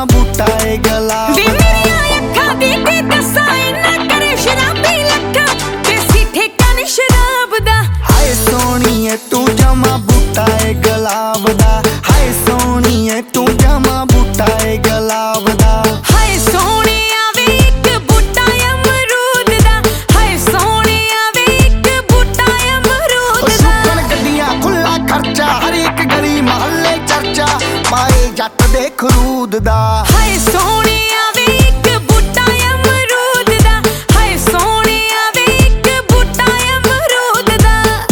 बूटा ए गुलाब हाय सोहणीए तू जमा बूटा ए गुलाब दा हाय सोहणीए तू जमा बूटा ए गुलाब दा हाय सोहणिया वे इक बूटा अमरूद दा हाय सोहणिया वे इक बूटा अमरूद दा सुकन गड्डियां खुला खर्चा हर एक गली महल्ले चर्चा पाए जट दे खरूद दा हाय सोहणिया वे इक बूटा अमरूद दा हाय सोहणिया वे इक बूटा अमरूद दा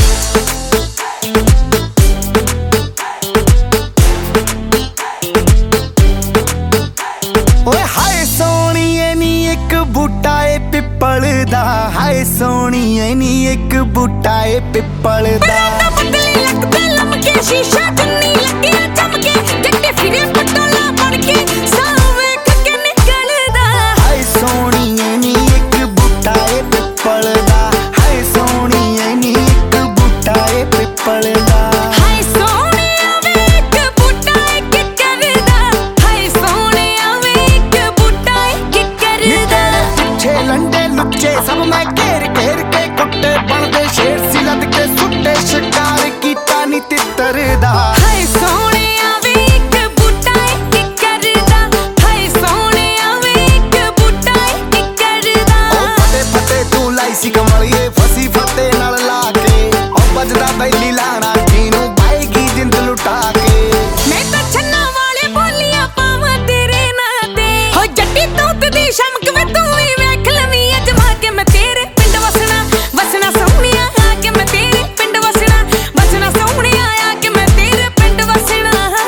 ओए हाय सोहणीए नी एक बूटा ए पिपल दा हाय सोहणीए नी एक बूटा ए पिपल दा पतली लगते लमके शीशा चुन्नी लगे चमके जट्टे फिरे पटोला बन के सावे के निकलदा हाय सोहणीए नी एक बूटा ए पिपल दा हाय सोहणीए नी एक बूटा ए पिपल दा हाय सोहणिया वे इक बूटा इक करदा हाय सोहणिया वे इक बूटा इक करदा पिछे लंडे लुच्चे सब मैं घेर घेर के कुट्टे बनदे शेर सी लद के सुट्टे शिकार कीता नी तितर दा हाय सोहणिया वे इक बूटा इक करदा हाय सोहणिया वे इक बूटा इक करदा फते फते तू लाई सी कमलिए फसी फते नाल ला के ओ बजदा बैली लाना किनू पाएगी जिंद लुटा के मैं तो छन्ना वाले बोलियां पावां तेरे नां ते हो जट्टी तूत दी शमक वे तू ही वेख लवी अजमा के मैं तेरे पिंड वसना वसना सोहणिया आके मैं तेरे पिंड वसना वसना सोहणिया आके मैं तेरे पिंड वसना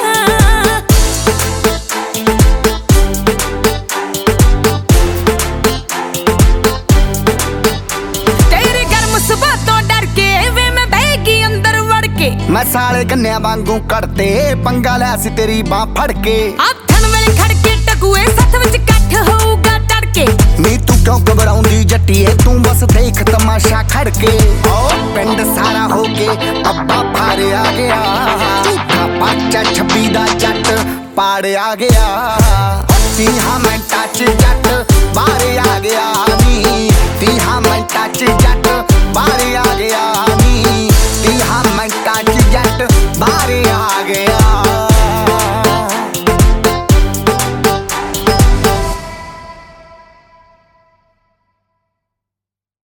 तेरे गर्म सुबह तो डर के वे मैं बहगी अंदर वड़ के मैं साले गन्ने वांगू कड़ते पंगा लै सी तेरी बाह फड़ के आथन वेले खड़ के टकुए सथ विच इकट्ठ होऊगा तड़के नी तू क्यों घबराउंदी जट्टीए तू बस देख तमाशा खड़के ओ पिंड सारा हो के अब्बा फारे आ गया पाचा 26 दा जट पाड़ आ गया तीहा मिंटां च जट बाहर आ गया नी तीहा मिंटां च जट